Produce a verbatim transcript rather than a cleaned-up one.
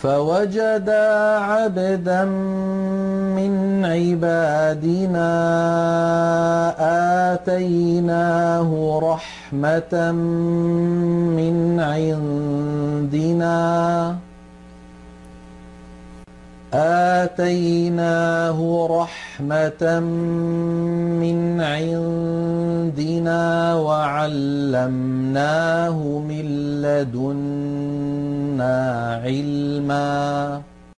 فوجدا عبدا من عبادنا آتيناه رحمة من عندنا آتيناه رحمة من عندنا وعلمناه من لدنا علما